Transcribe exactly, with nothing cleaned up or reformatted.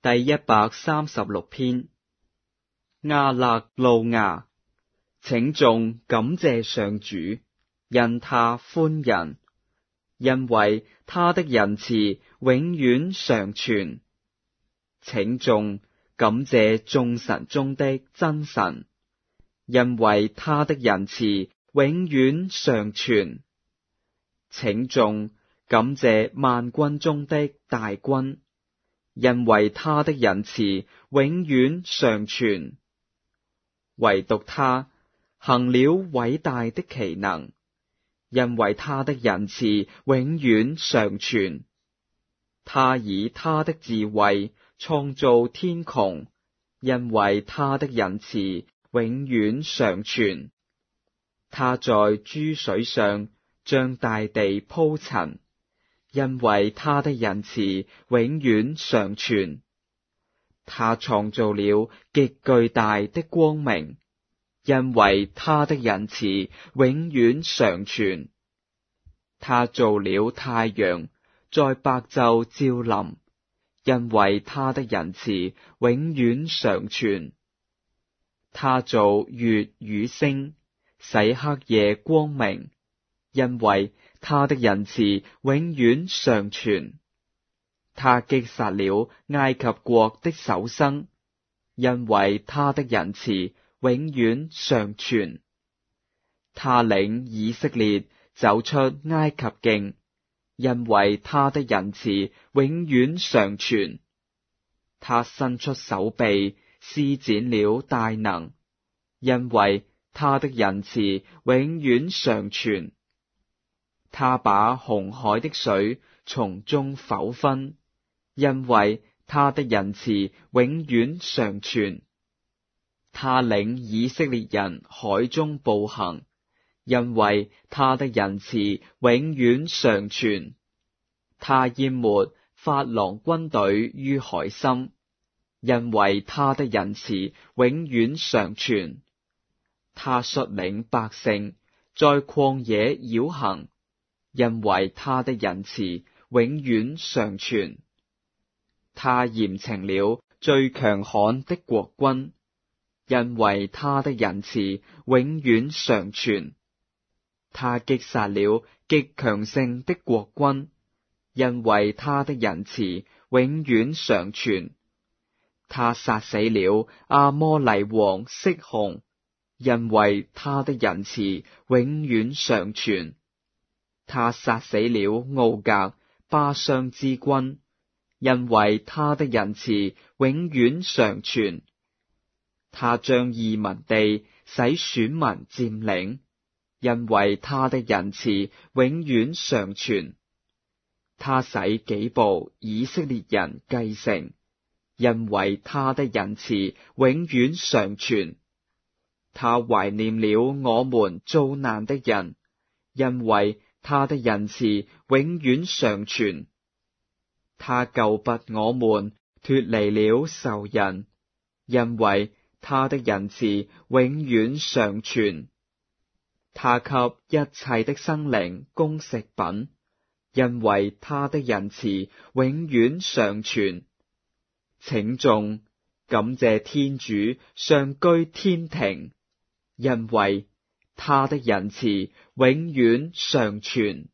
第一百三十六篇，亞肋路亞，請眾感謝上主，因他寬仁，因為他的仁慈永遠常存。請眾感謝眾神中的真神，因為他的仁慈永遠常存。請眾感謝萬軍中的大君，因為他的仁慈永遠常存。唯獨他行了偉大的奇能，因為他的仁慈永遠常存。他以他的智慧創造天穹，因為他的仁慈永遠常存。他在諸水上將大地鋪陳，因為他的仁慈永遠常存。他創造了極巨大的光明，因為他的仁慈永遠常存。他造了太陽在白晝照臨，因為他的仁慈永遠常存。他造月與星，使黑夜光明，因為他的仁慈永遠常存。他擊殺了埃及國的首生，因為他的仁慈永遠常存。他領以色列走出埃及境，因為他的仁慈永遠常存。他伸出手臂施展了大能，因為他的仁慈永遠常存。他把紅海的水從中剖分，因為他的仁慈永遠常存。他領以色列人海中步行，因為他的仁慈永遠常存。他淹沒法郎軍隊於海心，因為他的仁慈永遠常存。他率領百姓在曠野繞行，因為他的仁慈永遠常存。他嚴懲了最強悍的國君，因為他的仁慈永遠常存。他擊殺了極強盛的國君，因為他的仁慈永遠常存。他殺死了阿摩黎王色雄，因為他的仁慈永遠常存。他殺死了敖革巴商之君，因為他的仁慈永遠常存。他將異民地使選民佔領，因為他的仁慈永遠常存。他使幾部以色列人繼承，因為他的仁慈永遠常存。他懷念了我們遭難的人，因為他的仁慈永遠常存。他救拔我們脫離了仇人，因為他的仁慈永遠常存。他給一切的生靈供食品，因為他的仁慈永遠常存。請眾感謝天主上居天庭，因為他的仁慈永遠常存。